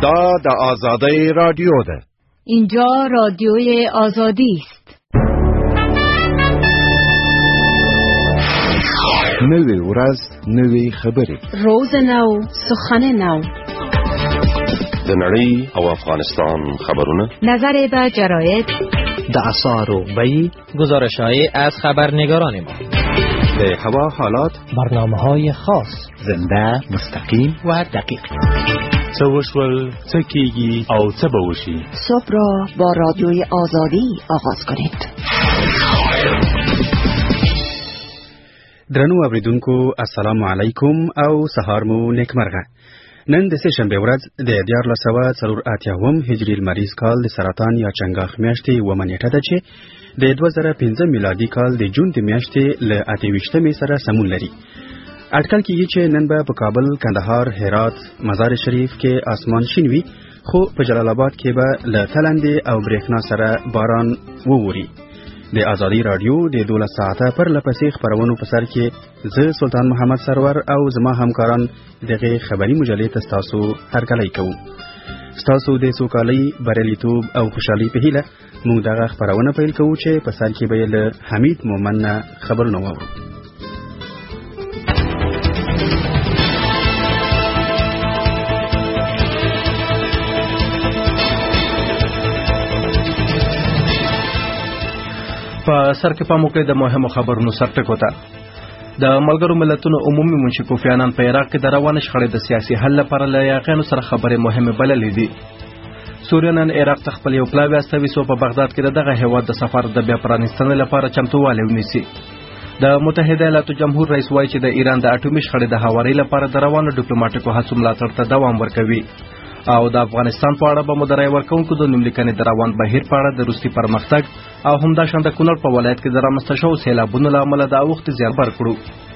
دا د آزادی رادیو ده. اینجا رادیوی آزادی است. نوی ورځ نوی خبری، روز نو سخن نو، د نړۍ او افغانستان خبرونه، نظر به جراید، د آثار و بیان، گزارش‌های از خبرنگاران ما، د هوا حالات، برنامه‌های خاص، زنده، مستقیم و دقیق. څه وشول، څه کیږي او څه به وشي. صبح را با رادیوی آزادی آغاز کنید. درنو اوریدونکو السلام علیکم او سهار مو نیکمرغه. نن د سهشنبه ورځ د 1448 هجری المریز کال د سرطان یا چنګاښ میاشتې ومه نیټه ده چې د 2015 میلادي کال د جون د میاشتې له 28 سره سمون لري. اټکل کیږي چې نن به په کابل، کندهار، هرات، مزار شریف کې اسمان شین وي، خو په جلال آباد کې به له تلندې او برېښنا سره باران ووري. د آزادی رادیو د 12 ساعته پر لپسې خبرونو په سر کې زه سلطان محمد سرور او زما همکاران دغه خبری مجلې تاسو هرکلی کوو. تاسو د سوکالۍ، بریالیتوب او خوشحالۍ په هیله موږ دغه خبرونه پیل کوو چې په سر کې به له حمید مومن نه خبرونه واورو. په سر کې پام وکړئ د مهمو خبرونو سرټکو ته. د ملګرو ملتونو عمومي منشي کوفی عنان په عراق کې د روانې شخړې د سیاسي حل لپاره له یاغیانو سره خبرې مهمې بللې دي. سوریه نن عراق ته خپل یو پلاوی استوي څو په بغداد کې دغه هیواد د سفارت د بیا پرانیستنې لپاره چمتووالی ونیسي. د متحده ایالاتو جمهور رئیس وایي چې د ایران د اټومي شخړې د هواري لپاره د روانو ډیپلوماټیکو هڅو ملاتړ ته دوام ورکوي. او د افغانستان په اړه به مو د رای ورکوونکو د نوملیکنې د روان بهیر په اړه د روسي پرمختګ او همداشان د کونړ په ولایت کې د رامنځته شوو سیلابونو له امله د اوښتې زیان خبر کړو.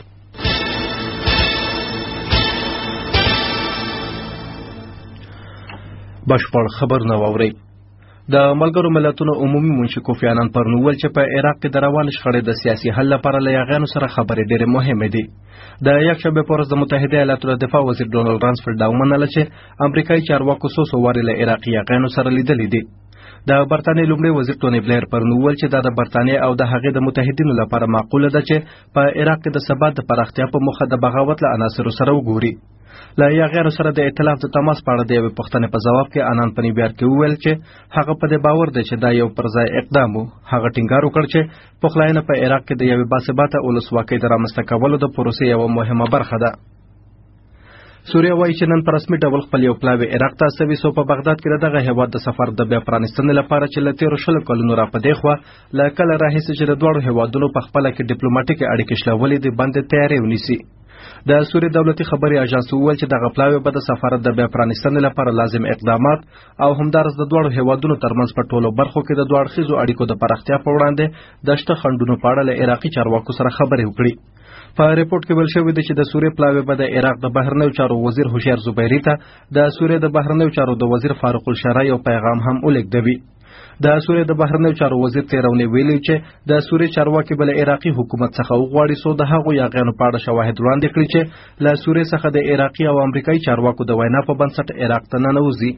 بشپړ خبرونه واورئ. د ملګرو ملتونو عمومي منشي کوفی عنان پرون وویل چې په عراق کې د روانې شخړې د سیاسي حل لپاره له یاغیانو سره خبرې ډېرې مهمې دي. د یکشنبې په ورځ د متحده ایالاتو د دفاع وزیر ډونالډ رامسفیلډ دا ومنله چې امریکایي چارواکو څو وارې له عراقي یاغیانو سره لیدلي دي. د برتانیې لومړی وزیر ټوني بلیر پرون وویل چې دا د برتانیې او د هغې د متحدینو لپاره معقوله ده چې په عراق کې د ثبات د پراختیا په موخه د بغاوت له عناصرو سره وګوري. له یاغیانو سره د ائتلاف د تماس په اړه د یوې پوښتنې په ځواب کې انان په نیویارک کې وویل چې هغه په دې باور دی چې دا یو پرځای اقدام و. هغه ټینګار وکړ چې پخلاینه په عراق کې د یوې باثباته ولسواکۍ د رامنځته کولو د پروسې یوه مهمه برخه ده. سوریه وایي چې نن په رسمي ډول خپل یو پلاوی عراق ته استوي څو په بغداد کې دغه هیواد د سفارت د بیا پرانیستنې لپاره چې له تېرو 20 کلونو را په دې خوا له کله راهیسې چې د دواړو هیوادونو په خپله کې ډیپلوماټیکې اړیکې شلولې دي باندې تیاری ونیسي. د سوریې دولتي خبري اژانس وویل چې دغه پلاوی به د سفارت د بیا پرانیستنې لپاره لازم اقدامات او همدارس د دواړو هیوادونو ترمنځ په ټولو برخو کې د دوه اړخیزو اړیکو د پراختیا په وړاندې د شته خنډونو په اړه له عراقي چارواکو سره خبرې وکړي. په ریپورت کې ویل شوی دی چې د سوریې پلاوی به د عراق د بهرنیو چارو وزیر هوشیار زبیری ته د سوریې د بهرنیو چارو د وزیر فاروق الشرع یو پیغام هم ولېږدوي. د سوریې د بهرنیو چارو وزیر تیرونی ویلي چې د سوریې چارواکي بل عراقي حکومت څخه وغواړي څو د هغو یاغیانو په اړه شواهد وړاندې کړي چې له سوریې څخه د عراقي او امریکایي چارواکو د وینا په بنسټ عراق ته ننوځي.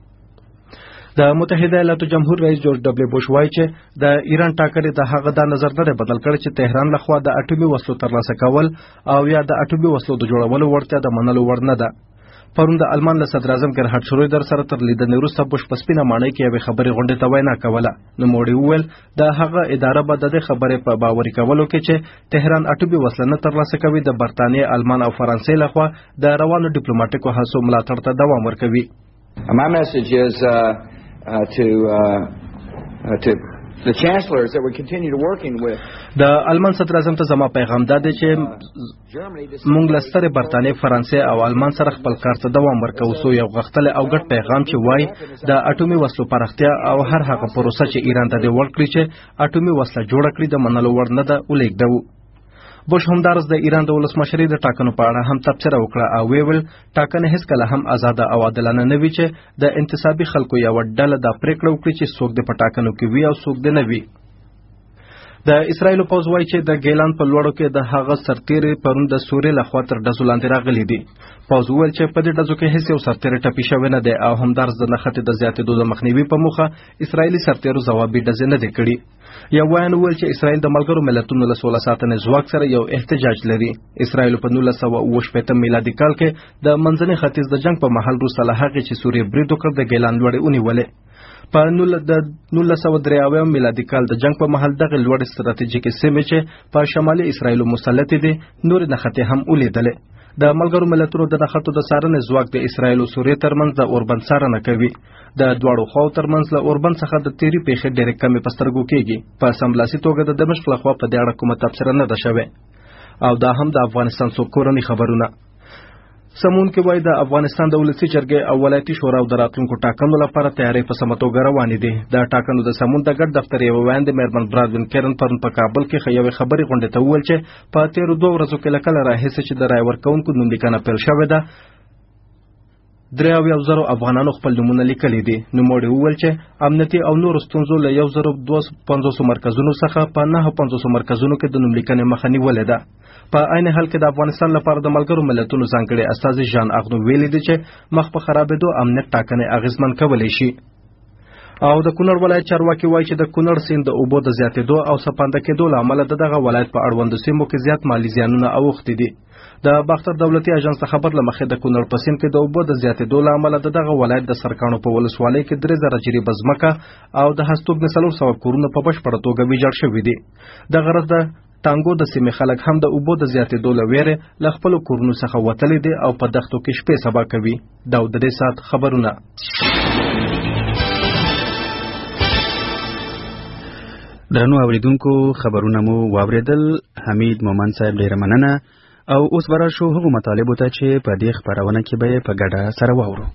د متحده ایالاتو جمهور رئیس جورج ډبلیو بوش وایي چې د ایران ټاکنې د هغه دا نظر نه بدل کړی چې تهران لخوا د اټومي وسلو ترلاسه کول او یا د اټومي وسلو د جوړولو وړتیا د منلو وړ نه ده. پرون د آلمان له صدر اعظم ګرهارډ شرویدر سره تر لیدنې وروسته بوش په سپینه ماڼۍ کې یوې خبرې غونډې ته وینا کوله. نوموړي وویل د هغه اداره به د دې خبرې په باوري کولو کې چې تهران اټومي وسله نه ترلاسه کوي د برتانیې، آلمان او فرانسې لخوا د روانو ډیپلوماټیکو هڅو ملاتړ ته دوام ورکوي. My message is to the chancellors that we continue to working with. د آلمان صدر اعظم ته زما پیغام دا دی چې موږ له سترې برتانیې، فرانسې او آلمان سره خپل کار ته دوام ورکوو څو یو غښتلی او ګډ پیغام چې وایي د اټومي وسلو پراختیا او هر هغه پروسه چې ایران ته دې ورکړي چې اټومي وسله جوړه کړي د منلو وړ نه ده ولېږدوو. بوش همدارس د ایران د ولسمشرۍ د ټاکنو په اړه هم تبصره وکړه او ویل ټاکنې هیڅکله هم آزاده او عادلانه نه وي چې د انتصابي خلکو یوه ډله دا پریکړه وکړي چې څوک د په ټاکنو کې وي او څوک د نه وي. د اسرایل پوځ وایي چې د ګیلان په لوړو کې د هغه سرتیري پرون د سورې لخوا تر ډزو لاندې راغلي دي. پوځ وویل چې په دې ډزو کې هیڅ یو سرتیری ټپي شوی نه دی او همدارس د نښتې د زیاتېدو د مخنیوي په موخه اسرایلي سرتیرو ځوابي ډزې نه دي کړي. یو وایان وویل چې اسرایل د ملګرو ملتونو له 16 ساعتنې ځواک سره یو احتجاج لري. اسرایل په 1968 میلادي کال کې د منځني ختیځ د جنگ په مهال وروسته له هغې چې سوریې برید وکړ د ګیلان لوړې ونیولې. په 1993 میلادي کال د جنگ په مهال دغه لوړې ستراتیژیکې سیمې چې په شمالي اسرایلو مسلطې دي نورې نښتې هم ولیدلې. د ملګرو ملتونو د نښتو د څارنې ځواک د اسرایل او سوریې ترمنځ د اوربند څارنه کوي. د دواړو خواو ترمنځ له اوربند څخه د تیري پیښې ډېرې کمې په سترګو کېږي. په سملاسي توګه د دمشق لخوا په دې اړه کومه تبصره نه ده شوې. او دا هم د افغانستان څو کورني خبرونه. سمونکي وایي د افغانستان د ولسي جرګې او ولایتي شوراو د راتلونکو ټاکنو لپاره تیاری په سمه توګه روانې دي. د ټاکنو د سمون د ګډ دفتر یوه ویاندې میرمن برادوین کیرن پرون په کابل کې یوې خبرې غونډې ته وویل چې په تېرو 2 ورځو کې له کله راهیسې چې د رایې ورکوونکو نوملیکنه پیل شوې ده 73,000 افغانانو خپل نومونه لیکلي دي. نوموړي وویل چې امنیتي او نورو ستونزو له 1250 مرکزونو څخه په 950 مرکزونو کې د نوملیکنې مخه نیولې ده. په عین حال کې د افغانستان لپاره د ملګرو ملتونو ځانګړي استازي ژان اغنو ویلي دي چې مخ په خرابېدو امنیت ټاکنې اغېزمن کولی شي. او د کونړ ولایت چارواکي وایي چې د کونړ سیند د اوبو د زیاتېدو او سپانده کېدو له امله دغه ولایت په اړوندو سیمو کې زیات مالي زیانونه اوښتي دي. د باختر دولتي اژانس د خبر له مخې د کونړ په سیند کې د اوبو د زیاتېدو له امله دغه ولایت د سرکاڼو په ولسوالۍ کې 3000 جریبه ځمکه او د هستوګنې 400 کورونه په بشپړه توګه ویجاړ شوي دي. دغه ورځ د ټانګو د سیمې خلک هم د اوبو د زیاتېدو له ویرې له خپلو کورونو څخه وتلي دي او په دښتو کې شپې سبا کوي. دا د دې ساعت خبرونه. درنو اوریدونکو خبرونه مو واوریدل. حمید مومن صاحب ډیره مننه. او اوس به راشو هغو مطالبو ته چې په دې خپرونه کې به په ګډه سره واورو.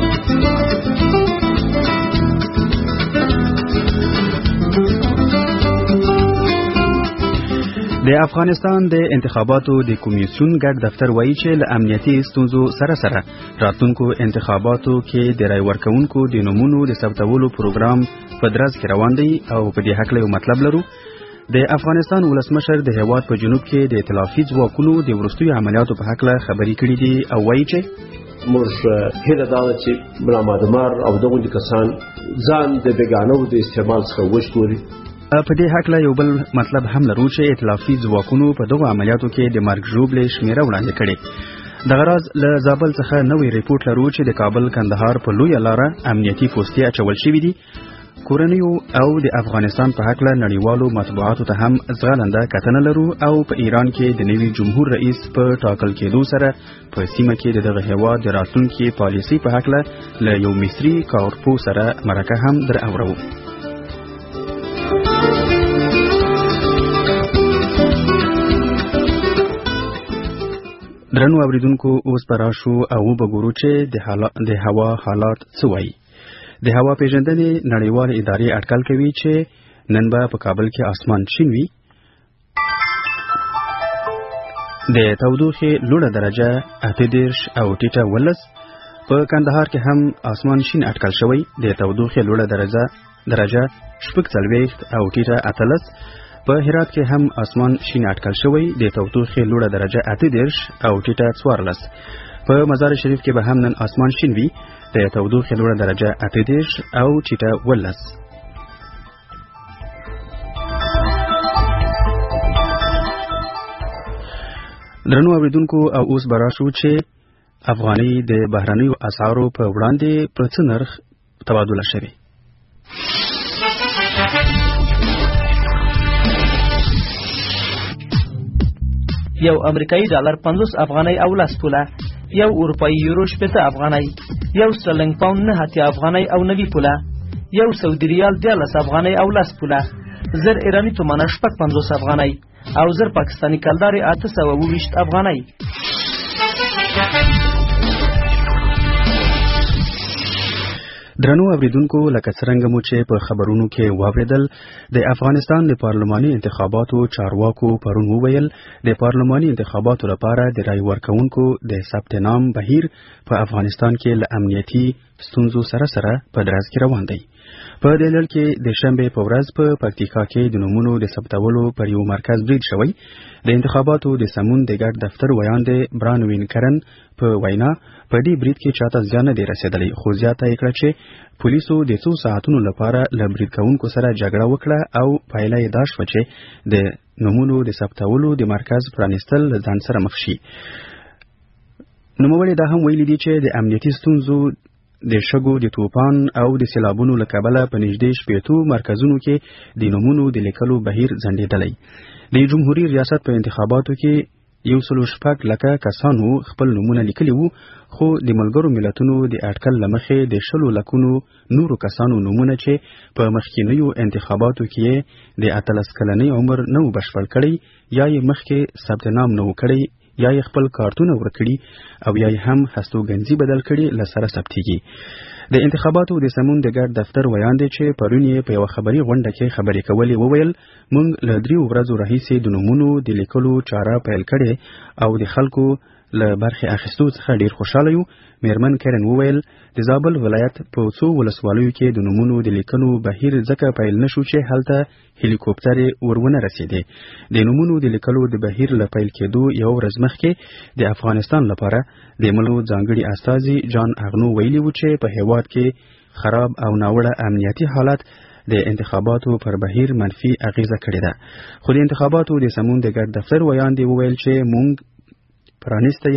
د افغانستان د انتخاباتو د کمیسیون ګډ دفتر وایي چې له امنیتي ستونزو سره سره راتلونکو انتخاباتو کې د رای ورکوونکو د نومونو د ثبتولو پروګرام په درز کې روان دی او په دې هکله یو مطلب لرو. د افغانستان ولسمشر د هیواد په جنوب کې د ائتلافي ځواکونو د وروستیو عملیاتو په هکله خبرې کړې دي او وایي چې موږ هیله دا ده چې برآمدمار او دغه کسان ځان د بیګانو د استعمال څخه وژغوري. په دې هکله یو بل مطلب هم لرو چې ائتلافي ځواکونو په دغو عملیاتو کې د مرګ ژوبلې شمیره وړاندې کړې. دغه راز له زابل څخه نوې ریپورټ لرو چې د کابل کندهار په لویه لاره امنیتي پوستې اچول شوي دي. کورنیو او د افغانستان په هکله نړیوالو مطبوعاتو ته هم ځغلنده کتنه لرو او په ایران کې د نوي جمهور رئیس په ټاکل کېدو سره په سیمه کې دغه هیواد د راتلونکي پالیسۍ په هکله له یو مصري کارپو سره مرکه هم در اورو. درنو اوریدونکو اوس به راشو او وګورو چې د هوا حالات څه وایي. د هوا پیژندنې نړیوالې ادارې اټکل کوي چې نن به په کابل کې اسمان شین وي. د تودوخې لوړه درجه 38 او ټیټه 19. په کندهار کې هم اسمان شین اټکل شوی. د تودوخې لوړه درجه 40 او ټیټه 18. په هرات کې هم اسمان شین اټکل شوی. د تودوخې لوړه درجه 38 او ټیټه 14. په مزار شریف کې به هم نن اسمان شین وي. د تودوخې لوړه درجه 38 او ټیټه 19. درنو اوریدونکو او اوس به راشو چې افغانۍ د بهرنیو اسعارو په وړاندې په څه نرخ تبادله شوې. یو امریکایي ډالر 50 افغانۍ او 10 پوله، یو اروپایي یورو 80 افغانۍ، یو سټرلنګ پاوند 9 افغانۍ او 90 پوله، یو سعودي ریال 13 افغانۍ او 10 پوله، زر ایرانی تومانه 50 افغانۍ او زر پاکستانی کلدار 820 افغانۍ. درنو اوریدونکو لکه څرنګه مو چې په خبرونو کې واوریدل د افغانستان د پارلماني انتخاباتو چارواکو پرون وویل د پارلماني انتخاباتو لپاره د رای ورکوونکو د ثبت نام بهیر په افغانستان کې له امنیتي ستونزو سره سره په درز کې روان دی. په دې لړ کې د شنبه په ورځ په پکتیکا کې د نومونو د ثبتولو پر یو مرکز برید شوی. د انتخاباتو د سمون د ګډ دفتر ویاند برانوین کرن په وینا په دې برید کې چاته زیان نه دی رسیدلی، خو زیاته یې کړه چې پولیسو د څو ساعتونو لپاره له برید کوونکو سره جګړه وکړه او پایله یې دا شوه چې د نومونو د ثبتولو د مرکز پرانیستل له ځان سره مخ شي. نوموړي دا هم ویلي دي چې د امنیتي ستونزو د شګو د توپان او د سیلابونو له کبله په نږدې 80 مرکزونو کې د نومونو د لیکلو بهیر ځنډېدلی. د جمهوریت ریاست په انتخاباتو کې 1.6 کسانو خپل نومونه لیکلي وو، خو د ملګرو ملتونو د اټکل له مخې د 10 لکونو نورو کسانو نومونه چې په مخکینیو انتخاباتو کې د 18 کلنۍ عمر نه و بشپړ کړی، یا یې مخکې ثبت نام نه و کړی، یا یې خپل کارتونه ورکړي او یا یې هم هستوګنځي بدل کړي له سره ثبتېږي. د انتخاباتو د سمون د ګډ دفتر ویاند چې پرون یې په یوه خبري غونډه کې خبرې کولې وویل، موږ له 3 ورځو راهیسې د نومونو د لیکلو چاره پیل کړې او د خلکو له برخې اخیستو څخه ډیر خوشاله یو. میرمن کرن وویل د زابل ولایت په څو ولسوالیو کې د نومونو د لیکنو بهیر ځکه پیل نشو چې هلته هلیکوپټر ورونه رسیدي. د نومونو د لیکلو د بهیر له پیل کېدو یو ورځ مخکې د افغانستان لپاره د ملو ځانګړي استازي جان اغنو ویلي و چې په هیواد کې خراب او ناوړه امنیتي حالت د انتخاباتو پر بهیر منفي اغیزه کړې ده. خو د انتخاباتو د سمون د ګډ دفتر ویاند وویل چې موږ پر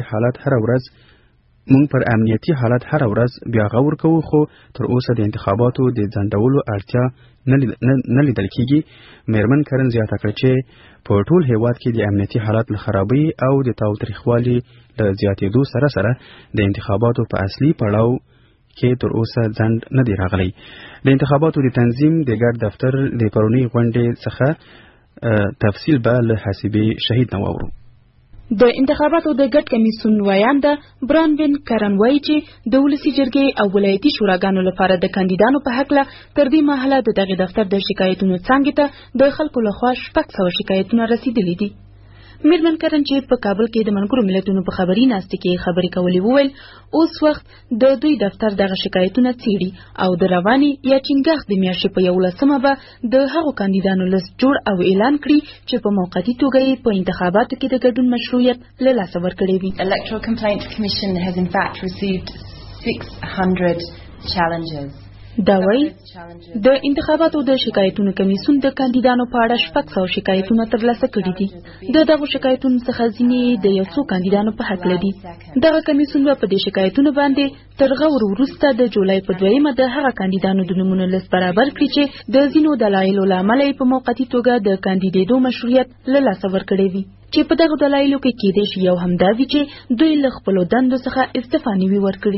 امنیتي حالت هر ورځ بیا غور کوو، خو تر اوسه د انتخاباتو د ځنډولو اړتیا نه لیدل کیږي. میرمن کرن زیاته کړه چې په ټول هیواد کې د امنیتي حالت له خرابۍ او د تاوتریخوالي له زیاتېدو سره سره د انتخاباتو په اصلي پړاو کې تر اوسه ځنډ نه دی راغلی. د انتخاباتو د تنظیم د ګډ دفتر د پرونی غونډې څخه تفصیل به له حسیبې شهید نه واورو. د انتخاباتو د ګډ کمیسیون ویاند برانوین کرن وایي چې د ولسي جرګې او ولایتي شوراګانو لپاره د کاندیدانو په هکله تر دې مهاله د دغه دفتر د شکایتونو څانګې ته د خلکو لخوا 600 شکایتونه رسیدلي دي. میرمن کرن چې په کابل کې د ملګرو ملتونو په خبري ناستې کې خبرې کولې وویل اوس وخت د دوی دفتر دغه شکایتونه څیړي او د رواني یا چنګاښ د میاشتې په 11مه به د هغو کاندیدانو لیست جوړ او اعلان کړي چې په موقتي توګه یې په انتخاباتو کې د ګډون مشروعیت له لاسه ورکړی وي. Electoral Complaints Commission has in fact received 600 challenges. دا وایي د انتخاباتو د شکایتونو کمیسیون د کاندیدانو په اړه 600 شکایتونه ترلاسه کړي دي. د دغو شکایتونو څخه ځینې د یو څو کاندیدانو په حق لدي. دغه کمیسیون به په دې شکایتونو باندې تر غور وروسته د جولای په 2مه د هغه کاندیدانو د نومونو لیست برابر کړي چې د ځینو دلایلو له امله په موقتي توګه د کاندیدېدو مشروعیت له لاسه ورکړی وي، چې په دغه دلایلو کې کېدای شي یو همدا وي چې دوی له خپلو دندو څخه استعفا نه وي ورکړي.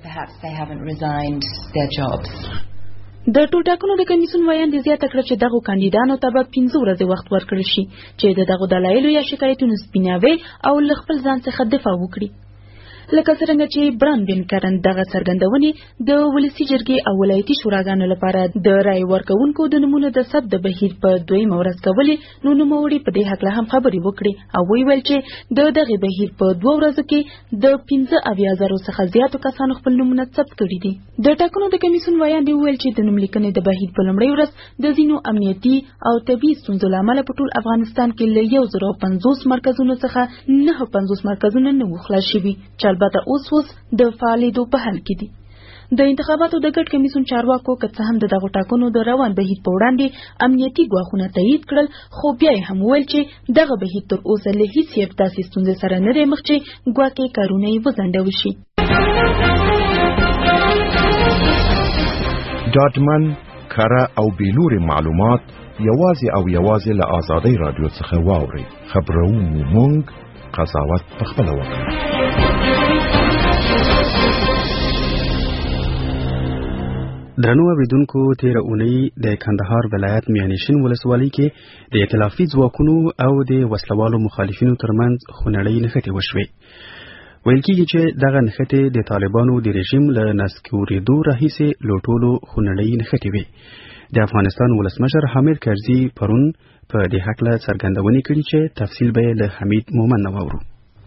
د ټولټاکنو د کمیسیون ویاند زیاته کړه چې دغه کاندیدانو ته به 15 ورځې وخت ورکړل شي چې دغه دلایلو یا شکایتونو سپیناوي او له خپل ځان څخه دفاع وکړي. لکه څنګه چې برانوین کرن دغه څرګندونې د ولسي جرګې او ولایتي شوراګانو لپاره د رای ورکوونکو د نومونو د ثبت د بهیر په 2مه ورځ کولې، نو نوموړي په دې هکله هم خبرې وکړې او ویل چې د دغه بهیر په 2 ورځو کې د 15,000 څخه زیاتو کسانو خپل نومونه ثبت کړي دي. د ټاکنو د کمیسیون ویاند ویل چې د نوم لیکنې د بهیر په لومړۍ ورځ د ځینو امنیتي او طبي ستونزو له امله په ټول افغانستان کې له 150 مرکزونو څخه 950 مرکزونه نه وو خلاص شوي، چې البته اوس د فعالیدو په حال کې دي. د انتخاباتو د ګډ کمیسیون چارواکو که څه هم دغه ټاکنو د روان بهیر په وړاندې امنیتي ګواښونه تایید کړل، خو بیا یې هم وویل چې دغه بهیر تر اوسه له هیڅ یو داسې ستونزې سره نه دی مخ چې ګواکې کارونه یې وځنډول شي. ډاډمن، کره او بیلوري معلومات یوازې له آزادۍ رادیو څخه واورئ. خبرونه مونږ قضاوت پخپله وکړه. درنو اوریدونکو، تیره اونۍ د کندهار ولایت میانشین ولسوالۍ کې د ائتلافي ځواکونو او د وسلوالو مخالفینو ترمنځ خونړۍ نښتې وشوې. ویل کېږي چې دغه نښتې د طالبانو د رژیم له نسکورېدو راهیسې له ټولو خونړۍ نښتې وې. د افغانستان ولسمشر حامد کرزي پرون په دې هکله څرګندونې کړي چې تفصیل به له حمید مومن نه واورو.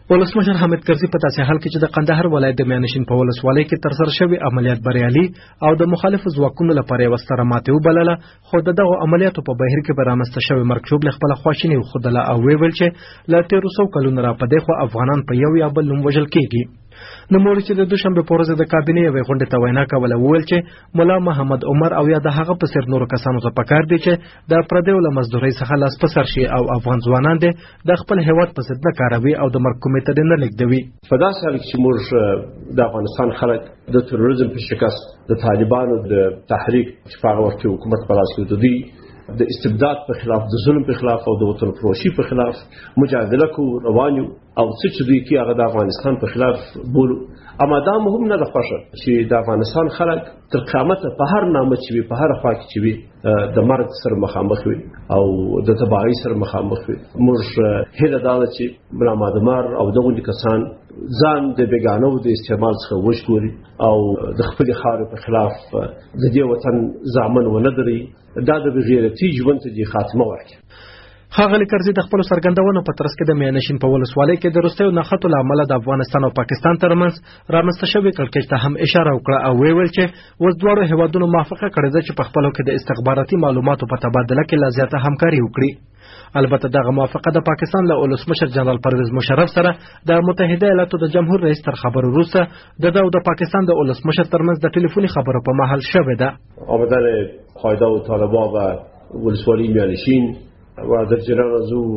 ولسمشر حامد کرزي په داسې حال کې چې د قندهار ولایت د میانشین په ولسوالۍ کې ترسره شوی عملیات بریالي او د مخالفو ځواکونو لپاره یوه ستره ماتې وبلله، خو د دغو عملیاتو په بهیر کې به رامنځته شوی مرګ له خپله خواشیني وښودله او ویل چې له 1300 کلونو را په دې خوا افغانان په یو یا بل نوم وژل کېږي. نوموړي چې د دوشنبې په ورځ د کابینې یوې غونډې ته وینا کوله وویل چې ملا محمد عمر او یا د هغه په څېر نورو کسانو ته پکار دی چې د پردیو له مزدورۍ څخه لاس په سر شي او افغان ځوانان دې د خپل هېواد په ضد نه کاروي او د مرګ کومې ته دې نه لېږدوي. په داسې حال کې چې موږ د افغانستان خلک د تروریزم په شکست د طالبانو د تحریک چې په هغه وخت کې حکومت په لاس کې د دوی د استبداد په خلاف، د ظلم په خلاف او د وطن فروشي په خلاف مجادله کو روان یو او څه چې دوی کې هغه د افغانستان په خلاف بولو. اما دا مهم نه ده خوښه چې د افغانستان خلک تر قیامته په هر نامه چې وي، په هر خوا کې چې وي، د مرګ سره مخامخ وي او د تباهۍ سره مخامخ وي. موږ هیله دا ده چې ملا مادمار او دغه کسان ځان د بیګانو د استعمال څخه وژغوري او د خپل خاورې په خلاف د دې وطن ضامن ونه دري، دا د بغیرتي ژوند ته خاتمه ورکړي. ښاغلي کرزي د خپلو څرګندونو په ترڅ کې د میانشین په ولسوالۍ کې د وروستیو نښتو له امله د افغانستان او پاکستان ترمنځ رامنځته شوې کړکېچ ته هم اشاره وکړه او ویل چې اوس دواړو هېوادونو موافقه کړې ده چې په خپلو کې د استخباراتي معلوماتو په تبادله کې لا زیاته همکاري وکړي. البته دغه موافقه د پاکستان له ولسمشر جنرال پرویز مشرف سره د متحده ایالاتو د جمهور رئیس تر خبرو وروسته د پاکستان د ولسمشر ترمنځ د ټلیفوني خبرو په مهال شوې ده. آمدن قاعده و طالبا و ولسوالی میانشین و در جریان از او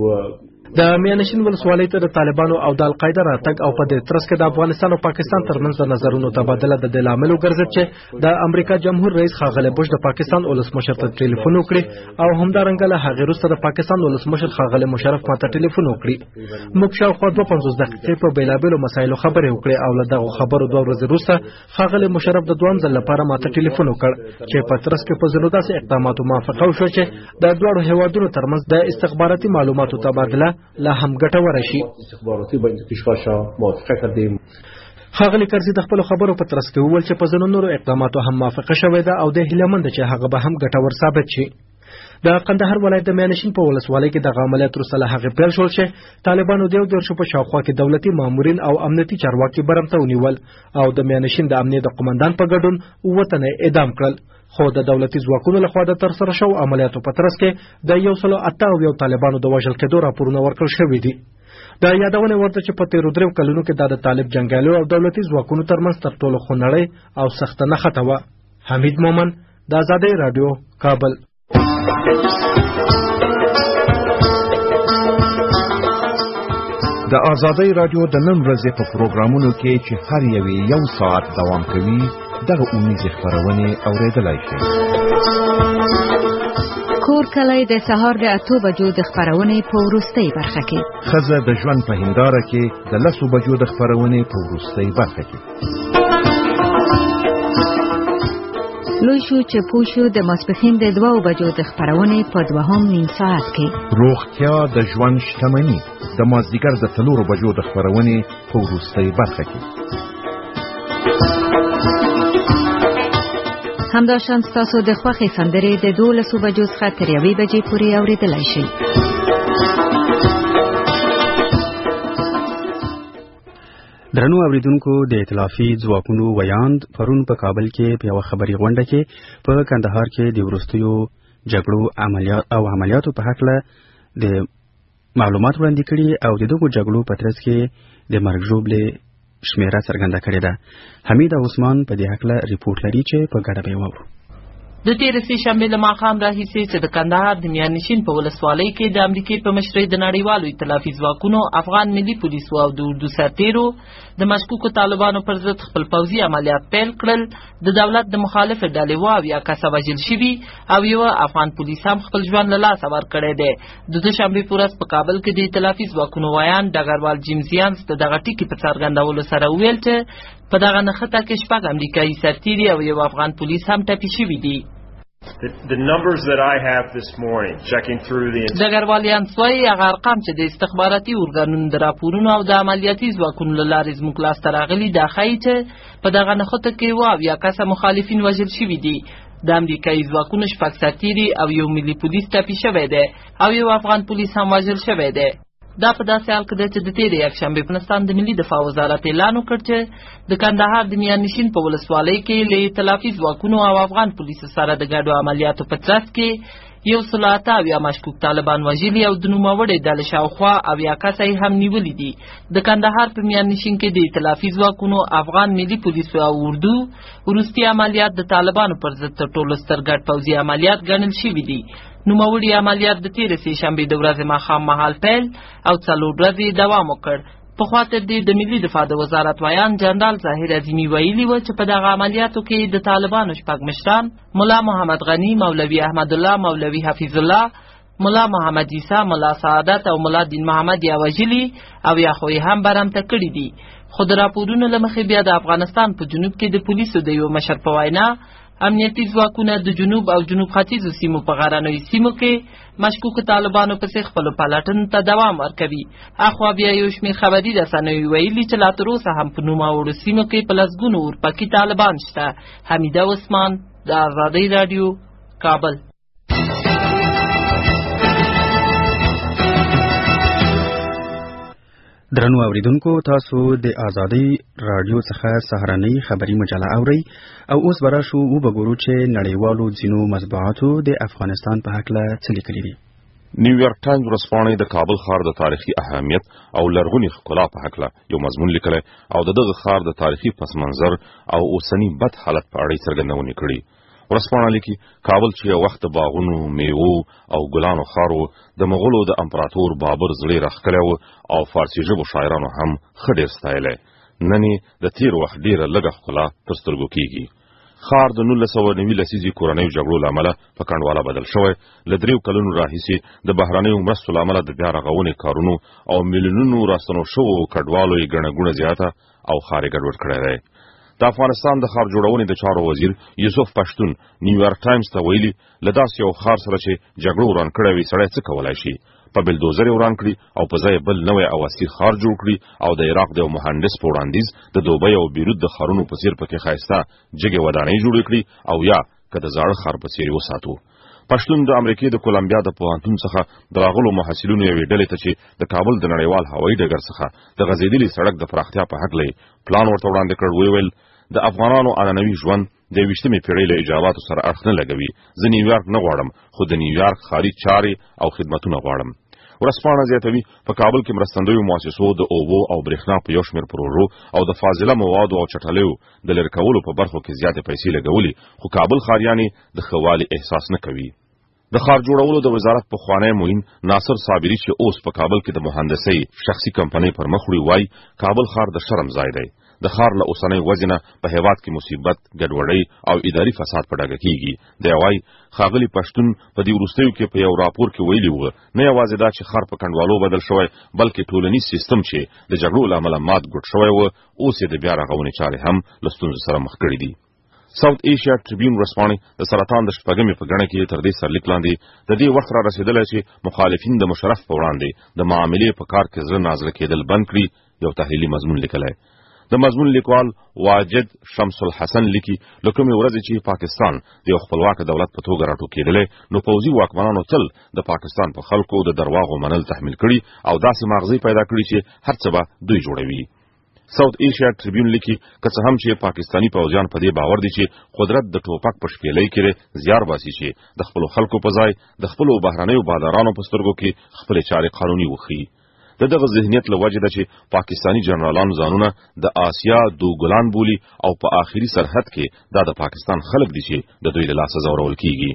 د میانشین ولسوالۍ ته د طالبانو او د القاعده راتګ او په دې ترڅ کې د افغانستان او پاکستان ترمنځ د نظرونو تبادله د دې لامل وګرځید چې د امریکا جمهور رئیس ښاغلی بوش د پاکستان ولسمشر ته ټلیفون وکړي او همدارنګه له هغې وروسته د پاکستان ولسمشر ښاغلی مشرف ماته ټلیفون وکړي. موږ شاوخوا 52 دقیقې په بېلابېلو مسایلو خبرې وکړې او له دغو خبرو 2 ورځې وروسته ښاغلی مشرف د دویم ځل لپاره ماته ټلیفون وکړ چې په ترڅ کې په ځینو داسې اقداماتو موافقه وشوه چې د دواړو هېوادونو ترمنځ د استخباراتي معلوماتو تبادله لا هم ګټوره شي. ښاغلي کرزي د خپلو خبرو په ترڅ کې وویل چې په ځینو نورو اقداماتو هم موافقه شوې ده او د هیله مند چې هغه به هم ګټور ثابت شي. د قندهار ولایت د میانشین په ولسوالۍ کې دغه عملیات وروسته له هغې پیل شول چې طالبانو د 14 په شاوخوا کې دولتي مامورین او امنیتي چارواکي برمته ونیول او د میانشین د امنیت د قمندان په ګډون 7 تنه اعدام کړل. خو د دولتي ځواکونو لخوا د ترسره شوو عملیاتو په ترڅ کې د 188 طالبانو د وژل کېدو راپورونه ورکړل شوي دي. د یادونې وړ ده چې په تېرو 3 کلونو کې دا د طالب جنګیالیو او دولتي ځواکونو ترمنځ تر ټولو خونړۍ او سخته نښته وه. حمید مومن، د آزادۍ راډیو، کابل. د آزادۍ راډیو د نن ورځې په پروګرامونو کې چې هر یوې 1 ساعت دوام کوي دغه اونیزې خپرونې اوریدلای شئ. کور کلی د سهار د 8 بجو د خپرونې په وروستۍ برخه کې، ښځه د ژوند په هنداره کې د 10 بجو د خپرونې په وروستۍ برخه کې، لوی شو چې پوښو د ماسپښین د 2 بجو د خپرونې په 2 نیم ساعت کې، روغتیا د ژوند شتمني د مازدیګر د 3 بجو د خپرونې په وروستۍ برخه کې. همداشان ستاسو د خوښې سندرې د 12 بجو څخه تر 1 بجې پورې اوریدلای شئ. درنو اوریدونکو، د ائتلافي ځواکونو ویاند پرون په کابل کې په یوه خبري غونډه کې په کندهار کې د وروستیو جګړو عملیاتو په هکله د معلومات وړاندې کړي او د دغو جګړو په ترڅ کې د مرګ ژوبلې شمیره څرګنده کړې ده. حمید عثمان په دې هکله ریپورټ لري چې په ګډه به یې واورو. د تېرې سې شنبې له ماښام راهیسې چې د کندهار د میانشین په ولسوالۍ کې د امریکې په مشرۍ د نړیوالو ائتلافي ځواکونو، افغان ملي پولیسو او د اردو سرتیرو د مشکوکو طالبانو پر ضد خپل پوځي عملیات پیل کړل. د دولت د مخالفې ډلې 2 کسه وژل شوي او یوه افغان پولیس هم خپل ژوند له لاسه ورکړی دی. د دوشنبې په ورځ په کابل کې د ائتلافي ځواکونو ویاند ډګروال جیم زیانس د دغه ټکي په څرګندولو سره وویل چې په دغه نښته کې 6 امریکایي سرتیري او یو افغان پولیس هم ټپي شوي دي. The numbers that I have this morning, checking through the... ډګروال سوی هغه ارقام چې د استخباراتي ارګانونو د راپورونو او د عملیاتي ځواکونو له لارې زموږ لاسته راغلي دا ښایي چې په دغه نښته کې 2 کسه مخالفین وژل شوي دي. د امریکایي ځواکونو 6 سرتیري او یو ملي پولیس ټپي شوی دی او یو افغان پولیس هم وژل شوی دی. دا په داسې حال کې ده چې د تېرې یکشنبې په افغانستان د ملي دفاع وزارت اعلان وکړ چې د کندهار د میانشین په ولسوالۍ کې له ائتلافي ځواکونو او افغان پولیسو سره د ګډو عملیاتو په ترڅ کې 188 مشکوک طالبان وژلي او د نوموړې ډلې شاوخوا 80 کسه یې هم نیولي دي. د کندهار په میانشین کې د ائتلافي ځواکونو، افغان ملي پولیسو او اردو وروستي عملیات د طالبانو پر ضد تر ټولو ستر ګډ پوځي عملیات ګڼل شوي دي. نوموړي عملیات د تېرې سې شنبې د ورځې ماښام مهال پیل او 4 ورځې دوام وکړ. پخوا تر دې د ملي دفاع د وزارت ویان جنرال ظاهر عظیمي ویلي و چې په دغه عملیاتو کې د طالبانو 6 مشران ملا محمد غني، مولوي احمد الله، مولوي حفیظ الله، ملا محمد عیسی، ملا سعادت او ملا دین محمد یا وژلي او یا خو یې هم برمته کړي دي. خو د راپورونو له مخې بیا د افغانستان په جنوب کې د پولیسو د یو مشر په وینا امنیتي ځواکونه د جنوب او جنوب ختیځو سیمو په غرنیو سیمو کې مشکوکو طالبانو پسې خپلو پلټنو ته دوام ورکوي. اخوا بیا یو شمېر خبري رسنیو ویلي چې لا تراوسه هم په نوموړو سیمو کې په لسګونو اورپکي طالبان شته. حمیده عثمان، د آزادۍ راډیو، کابل. درنو اوریدونکو، تاسو د آزادۍ راډیو څخه سهارنۍ خبري مجله اورئ او اوس به راشو وګورو چې نړیوالو ځینو مطبوعاتو د افغانستان په هکله څه لیکلي دي. نیویارک ټایمز ورځپاڼې د کابل ښار د تاریخي اهمیت او لرغوني ښکلا په هکله یو مضمون لیکلی او دغه ښار د تاریخي پس منظر او اوسني بد حالت په اړه څرګندونې کړي. ورځپاڼه لیکي کابل چې یو وخت د باغونو، میوو او ګلانو ښار و، د مغولو د امپراتور بابر زړه راښکلی و او فارسي ژبو شاعرانو هم ښه ډېر ستایلی. نن یې د تېر وخت ډېره لږه ښکلا تر سترګو کېږي. ښار د 1990 لسیزې کورنیو جګړو له امله په کنډواله بدل شوی. له 3 کلونو راهیسې د بهرنیو مرستو له امله د بیا رغونې کارونو او میلیونونو راستنو شوو کډوالو یې ګڼه ګوڼه زیاته او ښار یې ګډوډ کړی دی. د افغانستان د ښار جوړونې د چارو وزیر یوسف پښتون نیویارک ټایمز ته ویلي، له داسې یو ښار سره چې جګړو وران کړی وي سړی څه کولی شي؟ په بلدوزر یې وران کړي او په ځای بل نوی او اصلي ښار جوړ کړي او د عراق د یو مهندس په وړاندیز د دوبۍ او بیروت د ښارونو په څېر پکې ښایسته جګې ودانۍ جوړې کړي او یا که د زاړه ښار په څېر یې وساتو. پښتون د امریکې د کولمبیا د پوهنتون څخه د راغلو محصلینو یوې ډلې ته چې د کابل د نړیوال هوایي ډګر څخه د غځېدلي سړک د پراختیا په هکله پلان ورته وړاندې کړ، ویل د افغانانو عنعنوي ژوند د 20مې پېړۍ له ایجاباتو سره اړخ نه لګوي. زه نیویارک نه غواړم، خو د نیویارک ښاري چارې او خدمتونه غواړم. ورځپاڼه زیاتوي په کابل کې مرستندویو مؤسسو د اوبو او برېښنا په یو شمېر پروژو او د فاضله موادو او چټلیو د لرې کولو په برخو کې زیاتې پیسې لګولي، خو کابل ښاریان د ښه والي احساس نه کوي. د ښار جوړولو د وزارت پخوانی معین ناصر صابري چې اوس په کابل کې د مهندسۍ شخصي کمپنۍ پر مخ وړي، وایي کابل ښار د شرم ځای دی. د ښار له اوسنۍ وضع نه په هېواد کې مصیبت، ګډوډۍ او اداري فساد په ډاګه کېږي. دی وایي ښاغلي پښتون په دې وروستیو کې په یو راپور کې ویلي وو، نه یوازې دا چې ښار په کنډوالو بدل شوی، بلکې ټولنیز سیستم چې د جګړو له امله مات ګوډ شوی و، اوس یې د بیا رغونې چارې هم له ستونزو سره مخ کړي دي. ساوث ایشیا ټریبیون ورځپاڼې د سرطان د 6مې په ګڼه کې تر دې سرلیک لاندې د دې وخت را رسېدلی چې مخالفین د مشرف په وړاندې د معاملې په کار کې زړه نازړه کېدل بند کړي، یو تحلیلي مضمون لیکلی. د مضمون لیکوال واجد شمس الحسن لیکي، له کومې ورځې چې پاکستان د یو خپلواک دولت په توګه راټوکېدلی، نو پوځي واکمنانو تل د پاکستان په خلکو د درواغو منل تحمیل کړي او داسې ماغزې پیدا کړي چې هر څه به دوی جوړوي. ساوث ایشیا ټریبیون لیکي که څه هم چې پاکستانی پوځیان په دې باور دي چې قدرت د ټوپک په شپېلۍ کې زیار باسي چې د خپلو خلکو په ځای د خپلو بهرنیو بادارانو په سترګو کې خپلې چارې قانوني وښيي. د دغه ذهنیت له وجې ده چې پاکستانی جنرالانو ځانونه د آسیا دوګلان بولي او په آخري سرحد کې دا د پاکستان خلک دي چې د دوی له لاسه ځورول کیږي.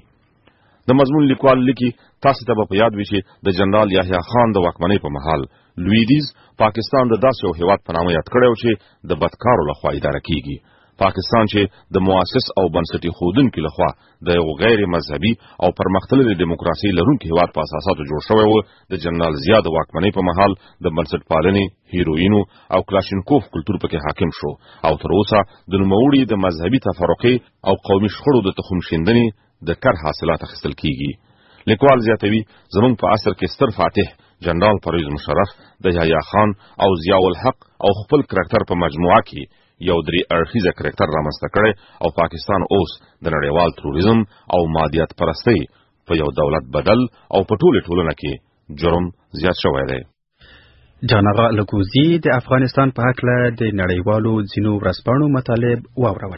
د مضمون لیکوال لیکي تاسو ته به په یاد وي چې د جنرال یحیی خان د واکمنۍ په مهال لویدیز پاکستان د داسې یو هېواد په نامه یاد کړی و چې د بدکارو لخوا اداره کیږي. پاکستان چې د مؤسس او بنسټي ښودونکي لخوا د یو غیر مذهبي او پرمختللې دیموکراسۍ لرونکي هېواد په اساساتو جوړ شوی و، د جنرال ضیا د واکمنۍ په مهال د بنسټپالنې، هیروینو او کلاشینکوف کلتور پکې حاکم شو او تر اوسه د نوموړي د مذهبي تفرقې او قومي شخړو د تخم شیندنې د کر حاصلات اخیستل کیږي. لیکوال زیاتوي زموږ په عصر کې ستر فاتح جنرال پرویز مشرف د یحیی خان او ضیاء الحق او خپل کرکټر په مجموعه کې یو درې اړخیزه کرکټر رامنځته کړی او پاکستان اوس د نړیوال تروریزم او مادیات پرستۍ په یو دولت بدل او په ټوله ټولنه کې جرم زیات شوی دی. جانغا لکوزی د افغانستان په هکله د نړیوالو ځینو ورځپاڼو مطالب واورول.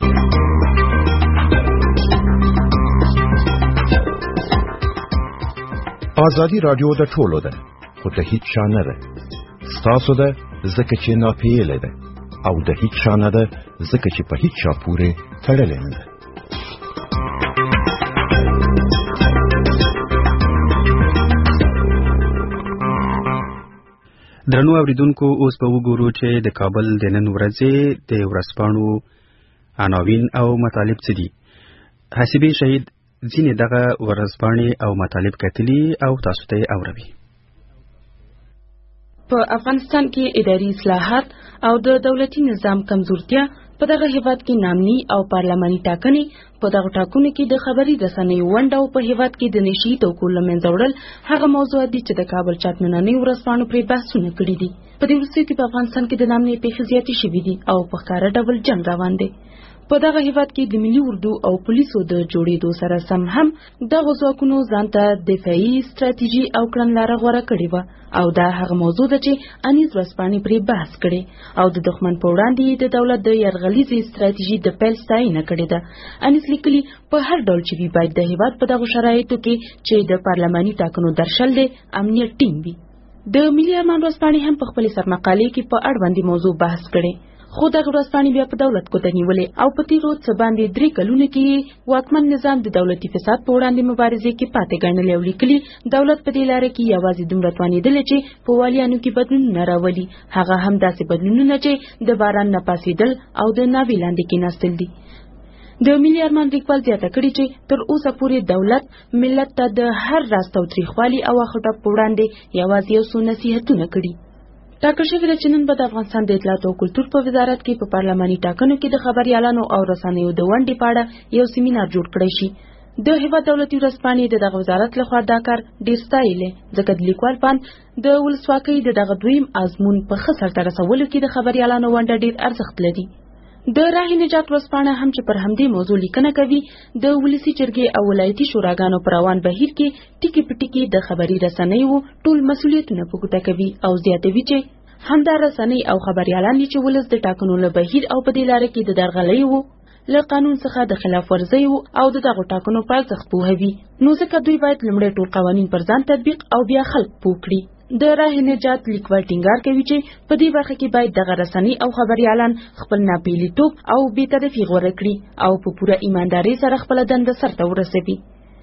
ازادي رادیو د ټولو ده خو د هیڅ چا نه ده. ستاسو ده ځکه چې ناپیېلې ده او د هیڅ چا نه ده ځکه چې په هیڅ چا پورې تړلې نه ده. درنو اوریدونکو اوس به وګورو چې د کابل د نن ورځې د ورځپاڼو عناوین او مطالب څه دي. حسیبي شهید ځینې دغه ورځپاڼې او مطالب کتلي او تاسو ته یې اوروي. په افغانستان کې اداري اصلاحات او د دولتي نظام کمزورتیا، په دغه هیواد کې نامني او پارلماني ټاکنې، په دغه ټاکنو کې د خبري رسنیو ونډه او په هیواد کې د نشي توکو له منځه وړل هغه موضوعات دي چې د کابل چاپ نننۍ ورځپاڼو پرې بحثونه کړي دي. په دې وروستیو کې په افغانستان کې د نامنۍ پیښې زیاتې شوي دي او په ښکاره ډول جنګ روان دی. په دغه هیواد کې د ملي اردو او پولیسو د جوړېدو سره سم هم دغه ځواکونو ځانته دفاعي ستراتیژي او کړنلاره غوره کړې وه او دا هغه موضوع ده چې انیس ورځپاڼې پرې بحث کړي او د دښمن په وړاندې د دولت د یرغلیزې ستراتیژي د پیل ستاینه کړې ده. انیس لیکلي په هر ډول چې وي باید د هیواد په دغو شرایطو کې چې د پارلماني ټاکنو درشل دی امنیت ټینګ وي. د ملي ارمان ورځپاڼې هم په خپلې سرمقالې کې په اړوندې موضوع بحث کړي، خو دغه ورځپاڼې بیا په دولت ګوته نیولې او په تېرو څه باندې 3 کلونو کې واکمن نظام د دولتي فساد په وړاندې مبارزې کې پاتې ګڼلې او لیکلي دولت په دې لاره کې یوازې دومره توانېدلی چې په والیانو کې بدلونونه راولي، هغه هم داسې بدلونونه چې د باران نه پاسېدل او د ناوې لاندې کېناستل دي. د ملي ارمان لیکوال زیاته کړې چې تر اوسه پورې دولت ملت ته د هر راز تاوتریخوالي او اخټاپ په وړاندې یوازې یو څو نصیحتونه کړي. ټاکل شوې ده چې نن به د افغانستان د اطلاعات او کلتور په وزارت کې په پارلماني ټاکنو کې د خبریالانو او رسنیو د ونډې په اړه یو سیمینار جوړ کړی شي. د هیواد دولتي ورځپاڼې د دغه وزارت لخوا دا کار ډیر ستایلی، ځکه د لیکوال پاند د ولسواکۍ د دغه دویم آزمون په ښه سرته رسولو کې د خبریالانو ونډه ډیر ارزښت لري. د راه نجات ورځپاڼه هم چې پر همدې موضوع لیکنه کوي د ولسي جرګې او ولایتي شوراګانو پر روان بهیر کې ټکي په ټکي د خبري رسنیو ټول مسؤلیتونه په ګوته کوي او زیاتوي چې همدا رسنۍ او خبریالان دي چې ولس د ټاکنو له بهیر او په دې لاره کې د درغلیو له قانون څخه د خلاف ورزیو او د دغو ټاکنو په ارزښت پوهوي، نو ځکه دوی باید لومړی ټول قوانین پر ځان تطبیق او بیا خلک پوه کړي. د راه نجات لیکوال ټینګار کوي چې په دې برخه کې باید دغه رسنۍ او خبریالان خپل ناپیلیتوب او بېطرفي غوره کړي او په پوره ایماندارۍ سره خپله دنده سرته ورسوي.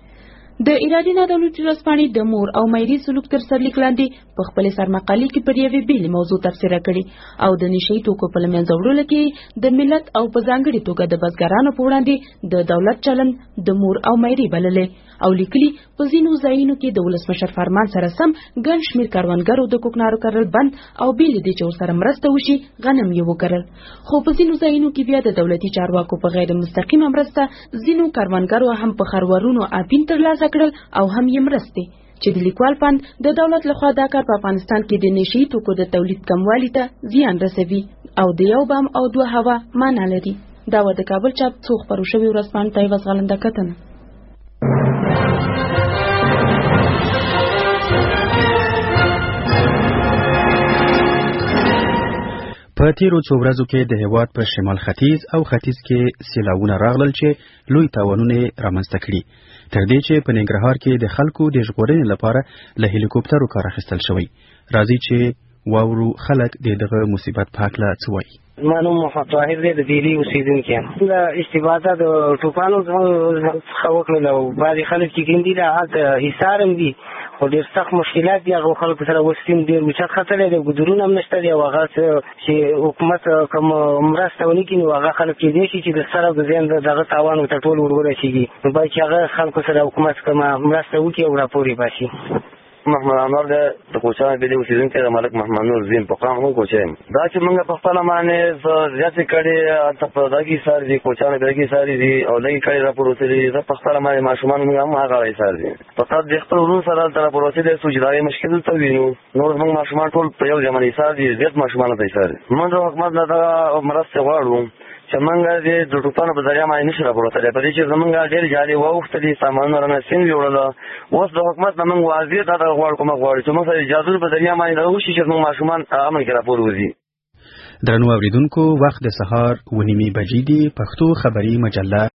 د ارادي نادولتي ورځپاڼې د مور او میري سلوک تر سرلیک لاندې په خپلې سرمقالې کې پر یوې بېلې موضوع تبصره کړې او د نشهیي توکو په له منځه وړلو کې د ملت او په ځانګړې توګه د بزګرانو په وړاندې د دولت چلند د مور او میري بللی او لیکلي په ځینو ځایونو کې د ولسمشر فرمان سره سم ګڼ شمېر کروندګرو د کوکنارو کرل بند او بې له دې چې ورسره مرسته وشي غنم یې وکرل، خو په ځینو ځایونو کې بیا د دولتي چارواکو په غیر مستقیمه مرسته ځینو کروندګرو هم په خروارونو اپین ترلاسه کړل او هم یې مرستې، چې د لیکوال پاند د دولت لخوا دا کار په افغانستان کې د نشهیي توکو د تولید کموالي ته زیان رسوي او د یو بام او دوه هوا معنا لري. دا و د کابل چاپ څو خپرو شوي ورځپاڼو ته یې وزغلنده کتنه. په تیرو څو ورځو کې د هیواد په شمال ختیځ او ختیځ کې سیلاوونه راغلل چې لوی تاوانونه رامنځته کړي، تر دې چې په ننګرهار کې د خلکو د ژغورنې لپاره له هلیکوپټرو کار اخیستل شوی. راځي چې واورو خلک دغه مصیبت په هکله څه وایي. زما نوم محمد طاهر دی، د ډیلي اوسېدونکی یم. د استفاده د ټوپانو څخه وکړل او بعضې خلک چې کیندي دا هلته حصار هم دي، خو ډېر سخت مشکلات دي. هغو خلکو سره اوس سیم ډېر اوچت ختلی دی، ګودرونه هم نشته دي او هغه چې حکومت کوم مرسته ونه کړي نو هغه خلک کېدای شي چې د سر او د ذهن دغه تاوان ورته ټول ورورسېږي، نو باید چې هغه خلکو سره حکومت کومه مرسته وکړي او راپور یې باسي. محمد انور د کوچانو په دې اوسېدونکی د ملک محمد نور زین په قام هم کوچایم دا چې موږ په خپله باندې زیاتې کړې هلته په دغې ساري دي کوچانو په دغې ساري دي او لږې کړې راپور وتلي زه په خپله باندې ماشومان موږ هم هغه ایسار دي فقط د خپل ورونو سره هلته راپور وتلی څو چې د هغې مشکل دلته وینو نور زموږ ماشومان ټول په یو ځای باندې ایسار دي زیات ماشومان هلته ایسار دي موږ د حکومت نه دغه مرستې غواړو چې موږ د ټوپانو په ذریعه باندې نشو راپورتلی په دې چې زموږ ډېر جالي واوښتلي سامانونه رانه سیند ویوړله اوس د حکومت نه موږ واضح دا غواړو کومه غواړو چې موږ سره اجازه په ذریعه باندې دا وشي چې زموږ ماشومان امن کې راپور وځي. درنو اوریدونکو وخت د سهار 9:30 بجې دی. پښتو خبري مجله